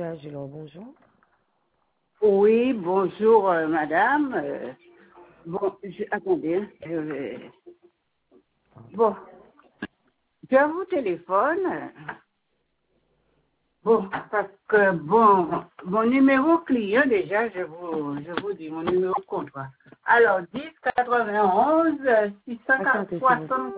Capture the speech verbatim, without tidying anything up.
Agilor, bonjour. Oui, bonjour euh, madame. Euh, bon, je, attendez, hein, je vais... Bon, je vous téléphone. Bon, parce que bon, mon numéro client déjà, je vous, je vous dis mon numéro de contrat. Alors, dix quatre-vingt-onze six cent Attendez, s'il vous plaît. soixante.